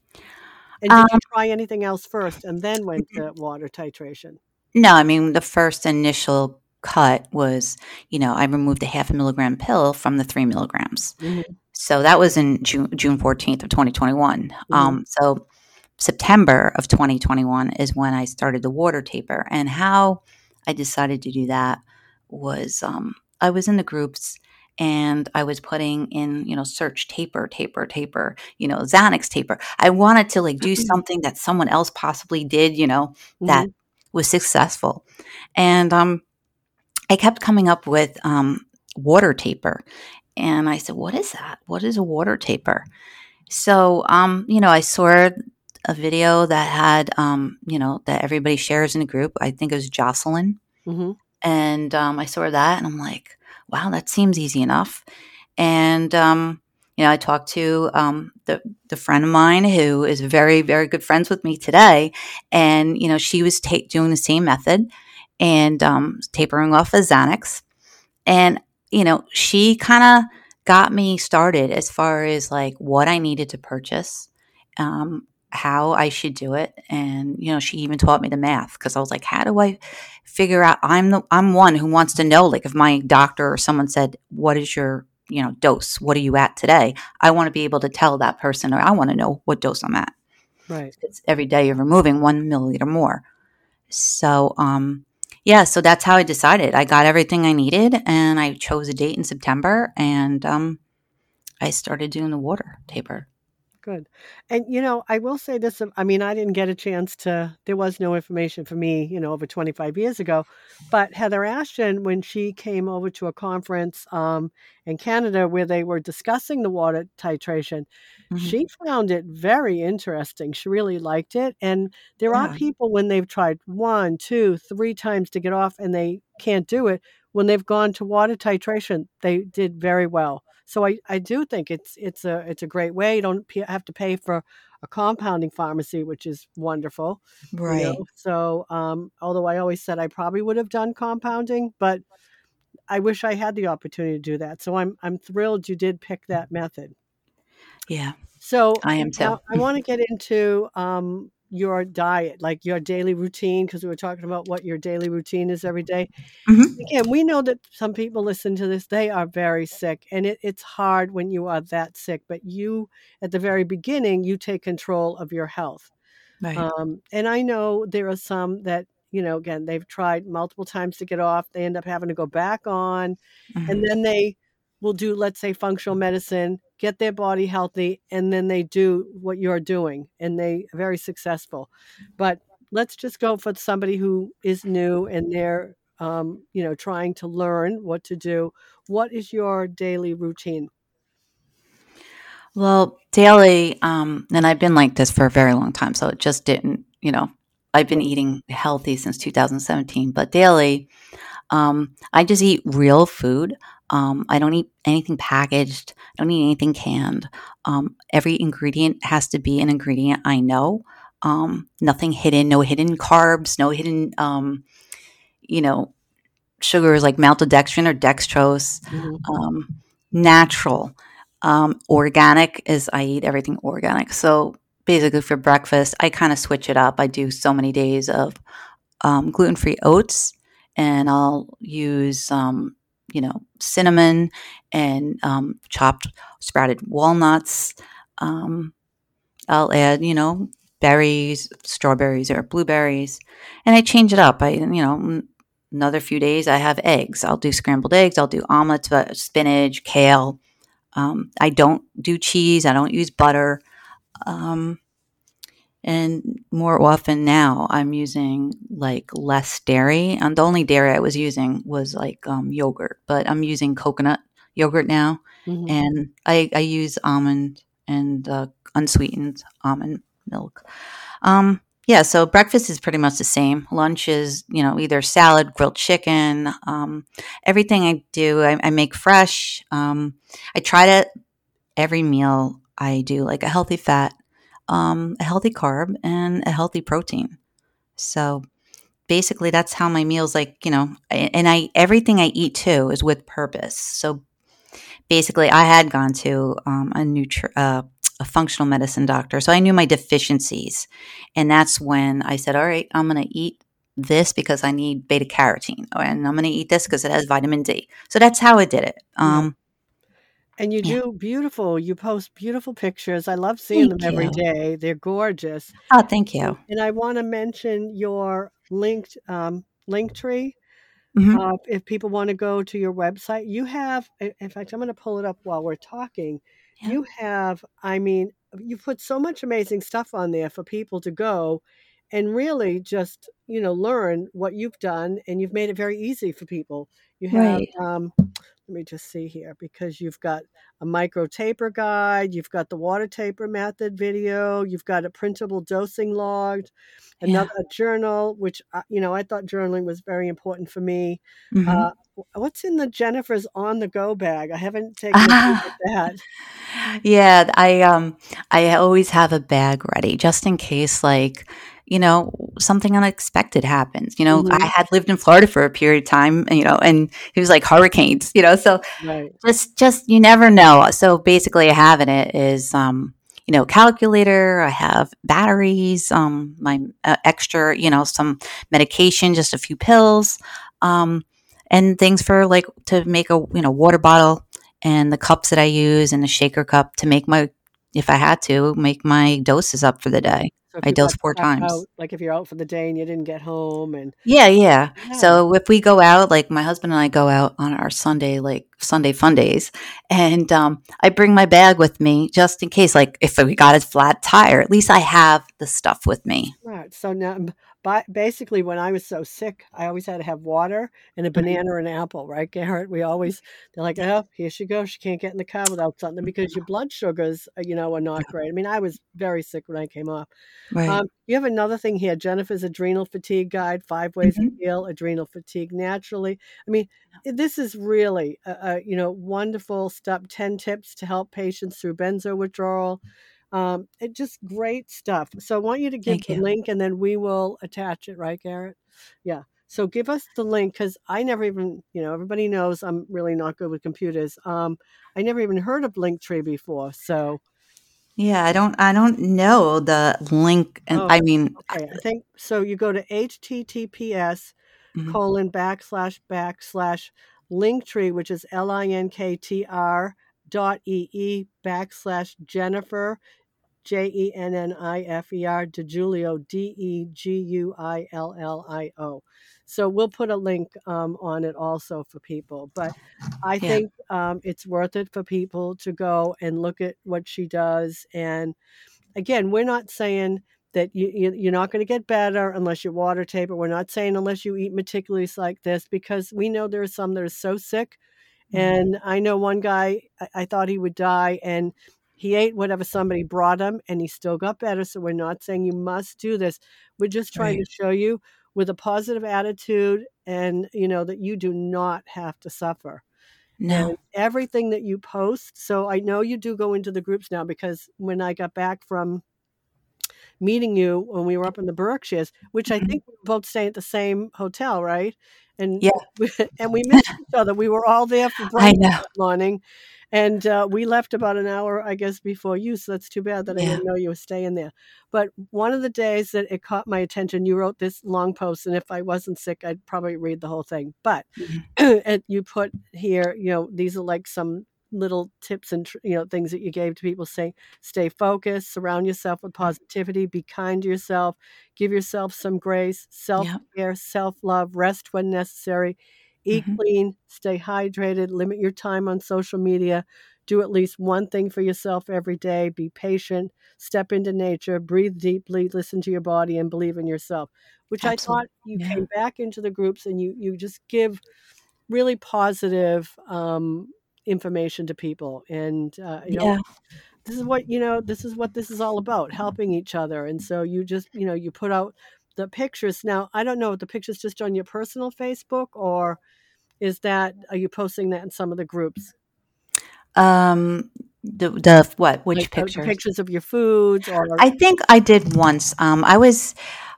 And did you Um, try anything else first and then went to water titration? no, I mean, the first initial cut was, you know, I removed a half a milligram pill from the three milligrams. Mhm. So that was in June, June fourteenth of twenty twenty-one. Mhm. Um, so September of twenty twenty-one is when I started the water taper. And how I decided to do that was um, I was in the groups and I was putting in, you know, search taper, taper, taper, you know, Xanax taper. I wanted to like do something that someone else possibly did, you know, that Mhm. was successful. And um, I kept coming up with um, water taper. And I said, what is that? What is a water taper? So, um, you know, I saw a video that had, um, you know, that everybody shares in a group. I think it was Jocelyn. Mhm. And um, I saw that and I'm like, wow, that seems easy enough. And, um, you know, I talked to um, the, the friend of mine who is very, very good friends with me today. And, you know, she was ta- doing the same method and um, tapering off of Xanax. And, you know, she kind of got me started as far as like what I needed to purchase, um, how I should do it. And, you know, she even taught me the math because I was like, how do I figure out? I'm the, I'm one who wants to know, like if my doctor or someone said, what is your, you know, dose? What are you at today? I want to be able to tell that person, or I want to know what dose I'm at. Right. It's every day you're removing one milliliter more. So, um, yeah, so that's how I decided. I got everything I needed and I chose a date in September and um, I started doing the water taper. Good. And, you know, I will say this, um, I mean, I didn't get a chance to there was no information for me, you know, over twenty-five years ago, but Heather Ashton, when she came over to a conference, um, in Canada where they were discussing the water titration, Mhm. she found it very interesting. She really liked it, and there are Yeah. people when they've tried one, two, three times to get off and they can't do it, when they've gone to water titration, they did very well. So I, I do think it's it's a it's a great way. You don't p- have to pay for a compounding pharmacy, which is wonderful, you know. Right. So um, although I always said I probably would have done compounding, but I wish I had the opportunity to do that. So I'm I'm thrilled you did pick that method. Yeah, So I am too. now I want to get into um, your diet, like your daily routine, because we were talking about what your daily routine is every day. Mhm. Again, we know that some people listen to this, they are very sick, and it, it's hard when you are that sick. But you, at the very beginning, you take control of your health. Right. Um, and I know there are some that, you know, again, they've tried multiple times to get off. They end up having to go back on, and Mhm. then they will do, let's say, functional medicine, get their body healthy, and then they do what you're doing, and they are very successful. But let's just go for somebody who is new and they're, um, you know, trying to learn what to do. What is your daily routine? Well, daily, um, and I've been like this for a very long time, so it just didn't, you know, I've been Yeah. eating healthy since two thousand seventeen, but daily, Um, I just eat real food. Um, I don't eat anything packaged. I don't eat anything canned. Um, every ingredient has to be an ingredient I know. Um, nothing hidden, no hidden carbs, no hidden, um, you know, sugars like maltodextrin or dextrose. Mhm. Um, natural, um, organic is I eat everything organic. So basically, for breakfast, I kind of switch it up. I do so many days of um, gluten-free oats, and I'll use um, you know cinnamon and um, chopped sprouted walnuts. Um, I'll add you know berries, strawberries or blueberries, and I change it up. I you know another few days I have eggs. I'll do scrambled eggs. I'll do omelets, but spinach, kale. Um, I don't do cheese. I don't use butter. Um, and more often now, I'm using like less dairy. And the only dairy I was using was like um, yogurt, but I'm using coconut yogurt now. Hmm. And I, I use almond and uh, unsweetened almond milk. Um, yeah, so breakfast is pretty much the same. Lunch is, you know, either salad, grilled chicken. Um, everything I do, I, I make fresh. Um, I try to every meal I do like a healthy fat, um, a healthy carb, and a healthy protein. So basically, that's how my meals like, you know, and I everything I eat too is with purpose. So basically, I had gone to um, a nutri- uh, a functional medicine doctor, so I knew my deficiencies, and that's when I said, "All right, I'm going to eat this because I need beta carotene, and I'm going to eat this because it has vitamin D." So that's how I did it. Yeah. Um, And you yeah, do beautiful, you post beautiful pictures. I love seeing them thank every you. day. They're gorgeous. Oh, thank And, you. and I want to mention your linked um, link tree. Hmm. Uh, if people want to go to your website, you have, in in fact, I'm going to pull it up while we're talking. Yeah, You have, I mean, you put so much amazing stuff on there for people to go and really just, you know, learn what you've done, and you've made it very easy for people. You have, right. um, let me just see here, because you've got a micro taper guide, you've got the water taper method video, you've got a printable dosing log, Yeah. another a journal, which I, you know, I thought journaling was very important for me. Uh, Hmm. w- what's in the Jennifer's on the go bag? I haven't taken a peek at Ah, that. yeah, I um I always have a bag ready just in case like, you know, something unexpected happens. You know, I Hmm. had lived in Florida for a period of time, you know, and it was like hurricanes, you know, so Right. just just you never know. So basically having it is um you know, calculator, I have batteries, um my uh, extra, you know, some medication, just a few pills, um and things for like to make a, you know, water bottle and the cups that I use and the shaker cup to make my, if I had to, make my doses up for the Right. day. So if I you got dose four stuck times. out, like if you're out for the day and you didn't get home, and Yeah, yeah. yeah, So if we go out, like my husband and I go out on our Sunday, like Sunday fun days, and um, I bring my bag with me just in case, like if we got a flat tire, at least I have the stuff with me. right. So now, but basically, when I was so sick, I always had to have water and a Mhm. banana or an apple, right, Garrett? We always, they're like, oh, here she goes. She can't get in the car without something because your blood sugars, uh, you know, are not Yeah. great. I mean, I was very sick when I came off. Right. Um, you have another thing here, Jennifer's Adrenal Fatigue Guide, Five Ways to Hmm. Heal Adrenal Fatigue Naturally. I mean, i- this is really, a, a, you know, wonderful stuff. ten tips to help patients through benzo withdrawal. Um, it just great stuff. So I want you to give Thank the you. link and then we will attach it, right, Garrett? Yeah. So give us the link because I never even, you know, everybody knows I'm really not good with computers. Um, I never even heard of Linktree before. So, Yeah, I don't, I don't know the link, and oh, I mean, I- okay. I think so. You go to H T T P S mhm. colon backslash backslash Linktree, which is L I N K T R dot E E backslash Jennifer J E N N I F E R, DeGiulio, D E G U I L L I O. So we'll put a link um, on it also for people. But I Yeah, think um, it's worth it for people to go and look at what she does. And again, we're not saying that you, you, you're not going to get better unless you water taper. We're not saying unless you eat meticulously like this because we know there are some that are so sick mhm, and I know one guy, I, I thought he would die, and he ate whatever somebody brought him, and he still got better. So we're not saying you must do this. We're just trying right. to show you with a positive attitude, and you know that you do not have to suffer. No. And everything that you post. So I know you do go into the groups now because when I got back from meeting you when we were up in the Berkshires, which I Mhm. think we were both staying at the same hotel, right? And Yeah, we, and we missed each other. We were all there for I brunch know. that morning, and uh, we left about an hour, I guess, before you. So that's too bad that I Yeah. didn't know you were staying there. But one of the days that it caught my attention, you wrote this long post, and if I wasn't sick, I'd probably read the whole thing. But Mhm. and you put here, you know, these are like some little tips and tr- you know things that you gave to people saying stay focused, surround yourself with Mm. positivity, be kind to yourself, give yourself some grace, Yeah. self-care, self-love, rest when necessary, eat Mhm. clean, stay hydrated, limit your time on social media, do at least one thing for yourself every day, be patient, step into nature, breathe deeply, listen to your body, and believe in yourself, which I thought Absolutely. you Yeah. came back into the groups and you, you just give really positive um, information to people. And, uh, you know, Yeah. this is what, you know, this is what this is all about, helping each other. And so you just, you know, you put out the pictures. Now, I don't know, the pictures just on your personal Facebook, or is that, are you posting that in some of the groups? Um, the the what? Like Which uh, the pictures? pictures of your foods or I think I did once. Um, I was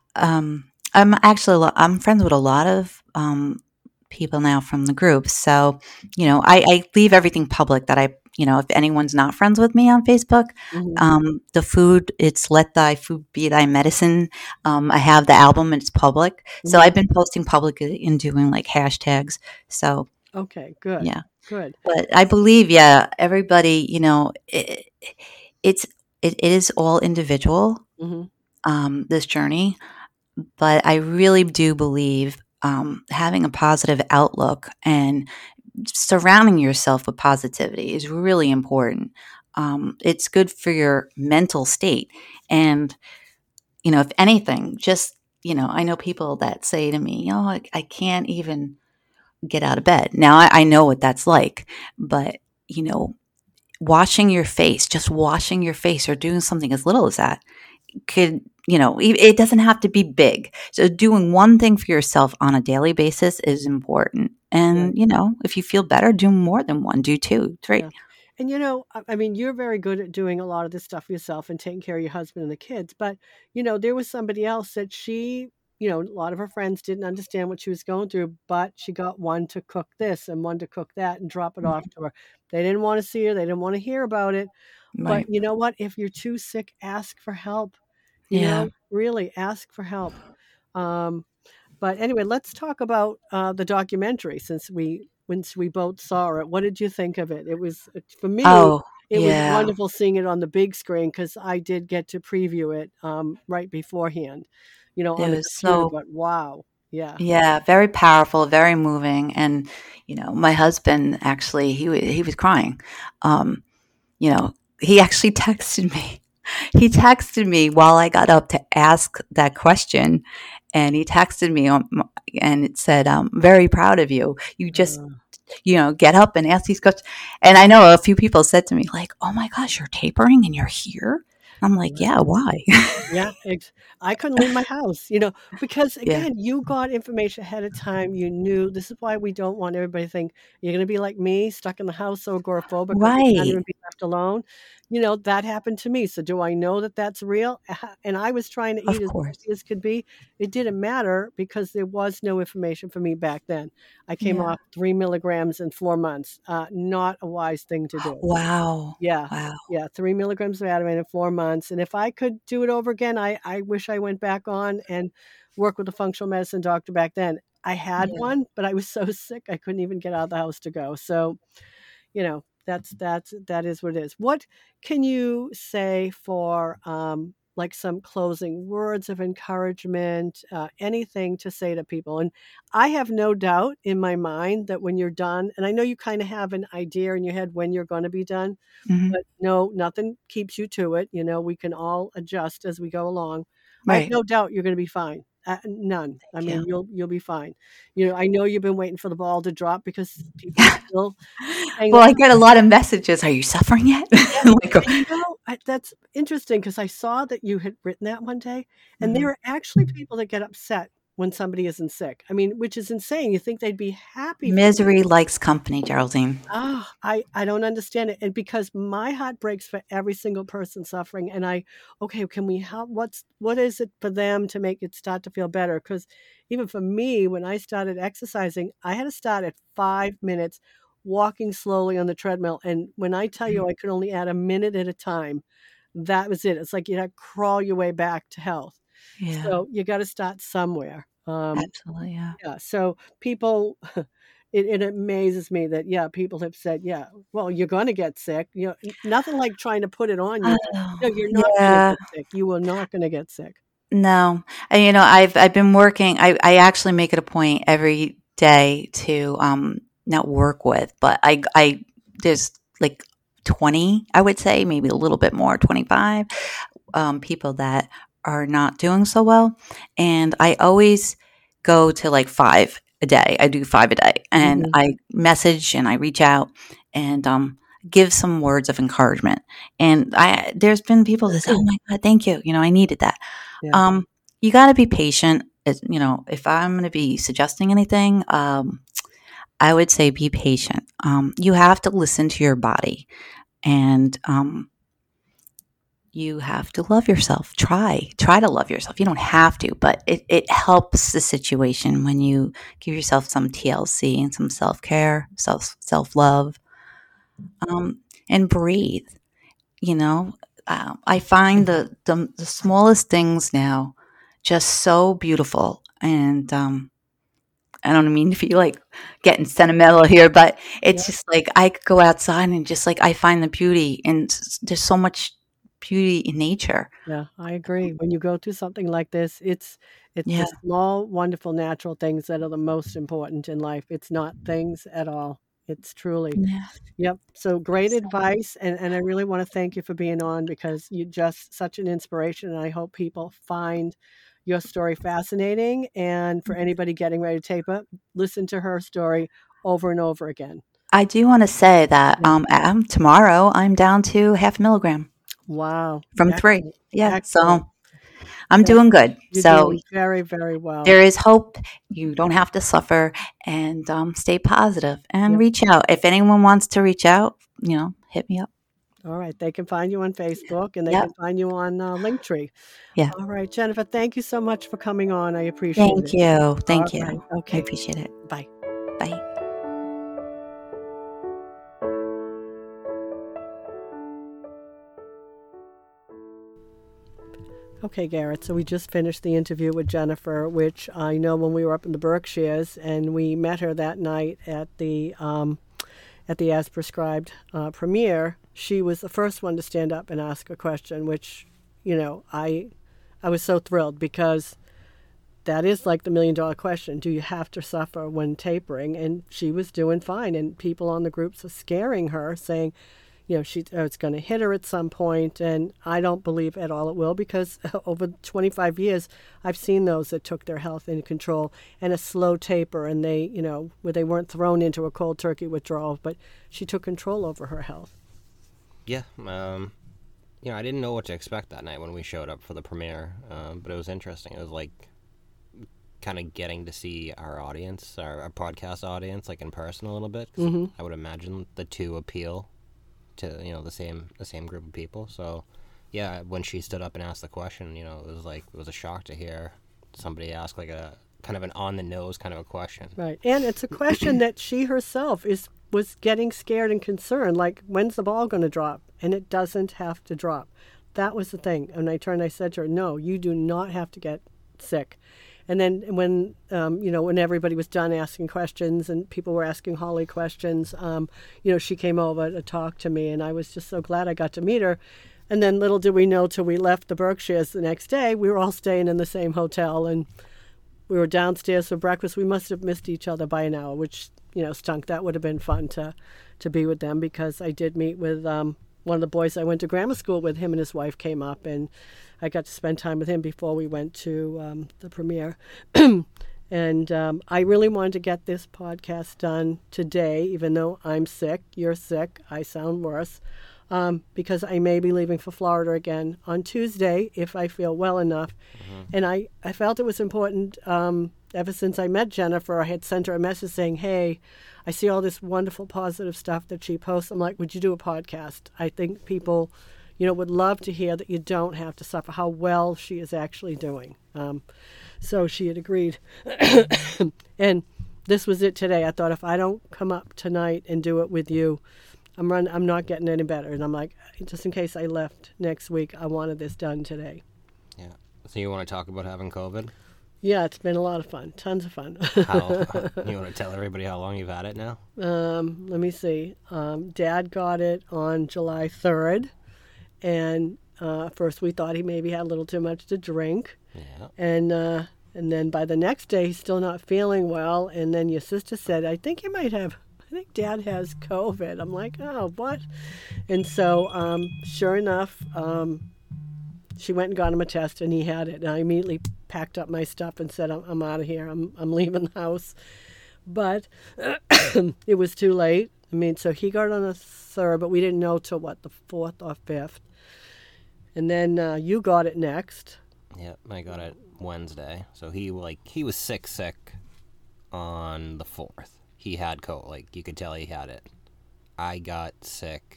um, I'm actually a lo- I'm friends with a lot of um, people now from the group. So, you know, I, I leave everything public that I, you know, if anyone's not friends with me on Facebook, Mhm, um, the food, it's Let Thy Food Be Thy Medicine. Um, I have the album and it's public. So mhm. I've been posting publicly and doing like hashtags. So, Okay, good, yeah. good. But I believe, yeah, everybody, you know, it, it's, it is all individual, Mhm, um, this journey. But I really do believe um, having a positive outlook and surrounding yourself with positivity is really important. Um, it's good for your mental state. And, you know, if anything, just, you know, I know people that say to me, oh, I, I can't even get out of bed. Now, I, I know what that's like, but, you know, washing your face, just washing your face or doing something as little as that could, you know, e- it doesn't have to be big. So doing one thing for yourself on a daily basis is important. right. And, you know, if you feel better, do more than one, do two, three. Yeah. And you know, I I mean, you're very good at doing a lot of this stuff yourself and taking care of your husband and the kids. But, you know, there was somebody else that she, you know, a lot of her friends didn't understand what she was going through, but she got one to cook this and one to cook that and drop it off Mhm. to her. They didn't want to see her, they didn't want to hear about it. But Right. you know what? If you're too sick, ask for help. You Yeah. know, really ask for help. Um, but anyway, let's talk about uh, the documentary since we once we both saw it. What did you think of it? It was uh, for me, Oh, it was yeah. wonderful seeing it on the big screen because I did get to preview it um, right beforehand, you know, It on the was computer. so, But wow, yeah, yeah, very powerful, very moving. And, you know, my husband actually, he, wa- he was crying. Um, you know, he actually texted me. He texted me while I got up to ask that question, and he texted me on, and it said, "I'm very proud of you. You just, uh, you know, get up and ask these questions." And I know a few people said to me, like, "Oh my gosh, you're tapering and you're here." I'm like, right. "Yeah, why?" Yeah, ex I couldn't leave my house, you know, because Yeah, again, you got information ahead of time, you knew this is why we don't want everybody to think you're gonna be like me, stuck in the house, so agoraphobic because you can't right. even be left alone. You know, that happened to me, so do I know that that's real? Uh, and I was trying to eat Of as course. healthy as could be. It didn't matter because there was no information for me back then. I came Yeah. off three milligrams in four months, uh, not a wise thing to do. Wow. Yeah. Wow. Yeah, three milligrams of Ativan in four months, and if I could do it over again, I I wish I went back on and worked with a functional medicine doctor back then. I had Yeah. one, but I was so sick, I couldn't even get out of the house to go, so, you know, that's that's that is what it is. What can you say for, um, like, some closing words of encouragement, uh, anything to say to people? And I have no doubt in my mind that when you're done and I know you kinda have an idea in your head when you're gonna be done, Hmm. but no, nothing keeps you to it, you know, we can all adjust as we go along. I have Right. no doubt you're gonna be fine. Uh, none. I Thank mean, you'll you'll be fine. You know, I know you've been waiting for the ball to drop because people are you. still saying Well, that. I get a lot of messages. Are you suffering yet? Yeah, Like, and you know, I that's interesting because I saw that you had written that one day, and there mhm. are actually people that get upset when somebody isn't sick. I mean, which is insane. You think they'd be happy for Misery likes company, Geraldine. Ah, I I don't understand it, and because my heart breaks for every single person suffering, and I okay, can we help? What's what is it for them to make it start to feel better? Because even for me, when I started exercising, I had to start at five minutes walking slowly on the treadmill, and when I tell you Mhm. I could only add a minute at a time, that was it. It's like you had to crawl your way back to health. Yeah, So you gotta start somewhere. Um absolutely, yeah. yeah, so people it it amazes me that, yeah, people have said, "Yeah, well, you're gonna get sick," you know, n nothing like trying to put it on you, but, Oh, no, you're not gonna yeah. get sick, you are not gonna get sick. No. And, you know, I've I've been working I I actually make it a point every day to, um, not work with, but I I there's, like, twenty, I would say, maybe a little bit more, twenty-five um, people that are not doing so well. And I always go to like five a day. I do five a day. And Mm-hmm. I message and I reach out and um, give some words of encouragement. And I there's been people that say, oh my God, thank you. You know, I needed that. Yeah. Um, you got to be patient. It, you know, if I'm going to be suggesting anything, um, I would say be patient. Um, you have to listen to your body and um, you have to love yourself. Try, try to love yourself. You don't have to, but it, it helps the situation when you give yourself some T L C and some self care, self self love, um, and breathe. You know, uh, I find the, the the smallest things now just so beautiful, and um, I don't mean to feel like getting sentimental here, but Yeah. it's just like I could go outside and just like I find the beauty, and s- there's so much beauty in nature. Yeah, I agree. When you go through something like this, it's it's Yeah, the small, wonderful, natural things that are the most important in life. It's not things at all. It's truly. yeah. Yep. So great So, advice, and and I really want to thank you for being on because you're just such an inspiration, and I hope people find your story fascinating. And for anybody getting ready to tape up, listen to her story over and over again. I do want to say that Yeah. um, um, tomorrow I'm down to half a milligram Wow. from three. Excellent. Yeah, Excellent. so I'm Yeah. doing good. You're So doing very, very well. there is hope. You don't have to suffer, and um, stay positive and Yep. reach out. If anyone wants to reach out, you know, hit me up. All right. They can find you on Facebook and they Yep. can find you on uh, Linktree. Yeah. All right, Jennifer, thank you so much for coming on. I appreciate Thank it. you. All Thank you. right. I Okay. appreciate it. Bye. Bye. Okay, Garrett. So we just finished the interview with Jennifer, which I know when we were up in the Berkshires, and we met her that night at the um, at the As Prescribed uh, premiere. She was the first one to stand up and ask a question, which, you know, I I was so thrilled because that is like the million dollar question. Do you have to suffer when tapering? And she was doing fine, and people on the groups were scaring her, saying, you know, she uh, it's going to hit her at some point, and I don't believe at all it will because over twenty-five years, I've seen those that took their health in control and a slow taper, and they, you know, where they weren't thrown into a cold turkey withdrawal, but she took control over her health. Yeah, um, you know, I didn't know what to expect that night when we showed up for the premiere, um, but it was interesting. It was like kind of getting to see our audience, our, our podcast audience, like in person a little bit. 'Cause Mm-hmm. I would imagine the two appeal to, you know, the same the same group of people. So yeah, when she stood up and asked the question, you know, it was like it was a shock to hear somebody ask like a kind of an on the nose kind of a question. Right. And it's a question that she herself is was getting scared and concerned, like, when's the ball going to drop? And it doesn't have to drop. That was the thing. And I turned, I said to her, no, you do not have to get sick. And then when, um, you know, when everybody was done asking questions and people were asking Holly questions, um, you know, she came over to talk to me, and I was just so glad I got to meet her. And then little did we know till we left the Berkshires the next day, we were all staying in the same hotel, and we were downstairs for breakfast. We must have missed each other by an hour, which, you know, stunk. That would have been fun to, to be with them because I did meet with um, one of the boys I went to grammar school with. Him and his wife came up, and I got to spend time with him before we went to um, the premiere. And um, I really wanted to get this podcast done today, even though I'm sick. You're sick. I sound worse. Um, because I may be leaving for Florida again on Tuesday if I feel well enough. Mm-hmm. And I, I felt it was important. Um, ever since I met Jennifer, I had sent her a message saying, hey, I see all this wonderful positive stuff that she posts. I'm like, would you do a podcast? I think people, you know, would love to hear that you don't have to suffer, how well she is actually doing. Um, so she had agreed. And this was it today. I thought if I don't come up tonight and do it with you, I'm run. I'm not getting any better. And I'm like, just in case I left next week, I wanted this done today. Yeah. So you want to talk about having COVID? Yeah, it's been a lot of fun. Tons of fun. How, you want to tell everybody how long you've had it now? Um, let me see. Um, Dad got it on July third. And uh, first we thought he maybe had a little too much to drink. Yeah. And uh, and then by the next day, he's still not feeling well. And then your sister said, I think you might have think Dad has COVID. I'm like, oh, what? And so, um, sure enough, um, she went and got him a test, and he had it. And I immediately packed up my stuff and said, I'm, I'm out of here. I'm, I'm leaving the house. But it was too late. I mean, so he got it on the third, but we didn't know till, what, the fourth or fifth. And then uh, you got it next. Yep, I got it Wednesday. So he, like, he was sick, sick on the fourth. He had COVID. Like, you could tell he had it. I got sick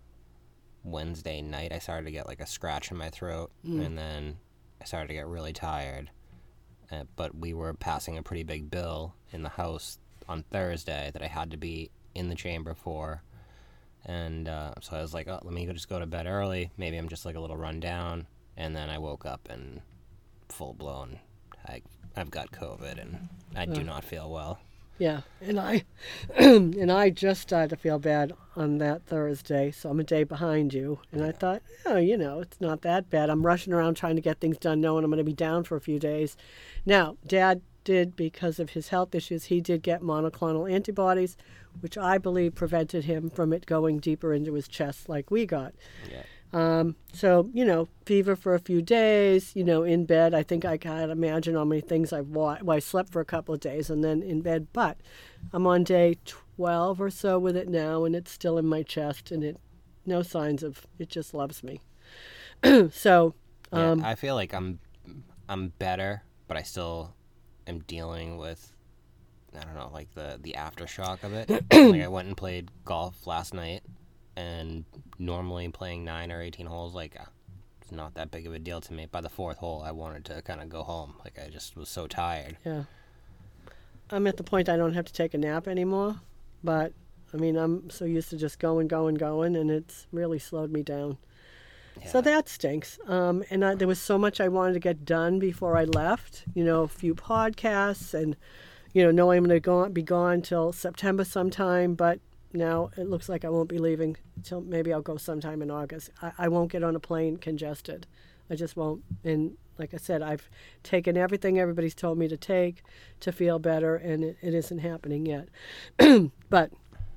Wednesday night. I started to get, like, a scratch in my throat. Mm. And then I started to get really tired. Uh, but we were passing a pretty big bill in the house on Thursday that I had to be in the chamber for. And uh, so I was like, oh, let me just go to bed early. Maybe I'm just like a little run down. And then I woke up and full blown, I, I've got COVID and I do not feel well. Yeah, and I and I just started to feel bad on that Thursday, so I'm a day behind you. And I thought, oh, you know, it's not that bad. I'm rushing around trying to get things done, knowing I'm going to be down for a few days. Now, Dad did, because of his health issues, he did get monoclonal antibodies, which I believe prevented him from it going deeper into his chest like we got. Yeah. Um, so, you know, fever for a few days, you know, in bed. I think I can't imagine how many things I've watched. Well, I slept for a couple of days and then in bed, but I'm on day twelve or so with it now, and it's still in my chest, and it, no signs of, it just loves me. so, um, yeah, I feel like I'm, I'm better, but I still am dealing with, I don't know, like the, the aftershock of it. Like I went and played golf last night. And normally playing nine or eighteen holes, like, uh, it's not that big of a deal to me. By the fourth hole, I wanted to kind of go home. Like, I just was so tired. Yeah. I'm at the point I don't have to take a nap anymore. But, I mean, I'm so used to just going, going, going, and it's really slowed me down. Yeah. So that stinks. Um, and I, there was so much I wanted to get done before I left. You know, a few podcasts and, you know, knowing I'm going to go, be gone till September sometime, but now it looks like I won't be leaving until maybe I'll go sometime in August. I, I won't get on a plane congested. I just won't. And like I said, I've taken everything everybody's told me to take to feel better, and it, it isn't happening yet. But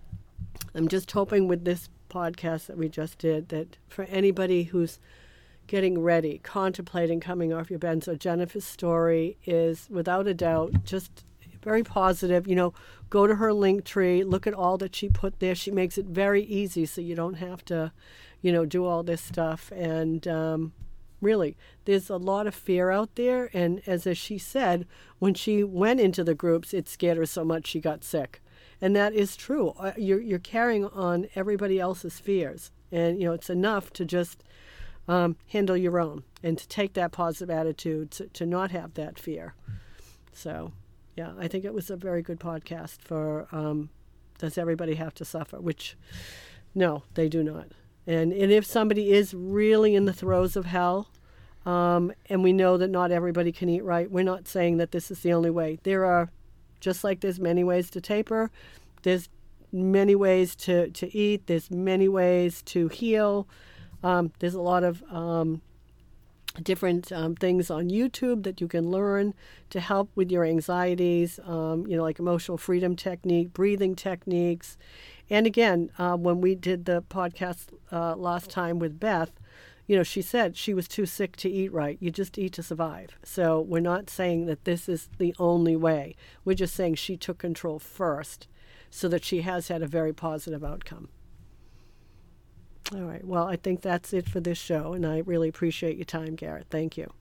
I'm just hoping with this podcast that we just did that for anybody who's getting ready, contemplating coming off your benzo, Jennifer's story is without a doubt just very positive. You know, go to her link tree, look at all that she put there. She makes it very easy so you don't have to, you know, do all this stuff. And um, really, there's a lot of fear out there. And as, as she said, when she went into the groups, it scared her so much she got sick. And that is true. You're, you're carrying on everybody else's fears. And, you know, it's enough to just um, handle your own and to take that positive attitude, to, to not have that fear. So... yeah, I think it was a very good podcast for um, does everybody have to suffer? Which, no, they do not. And and if somebody is really in the throes of hell, um, and we know that not everybody can eat right, we're not saying that this is the only way. There are, just like there's many ways to taper, there's many ways to, to eat, there's many ways to heal. Um, there's a lot of... Um, different um, things on YouTube that you can learn to help with your anxieties, um, you know, like emotional freedom technique, breathing techniques. And again, uh, when we did the podcast uh, last time with Beth, you know, she said she was too sick to eat right. You just eat to survive. So we're not saying that this is the only way. We're just saying she took control first so that she has had a very positive outcome. All right. Well, I think that's it for this show, and I really appreciate your time, Garrett. Thank you.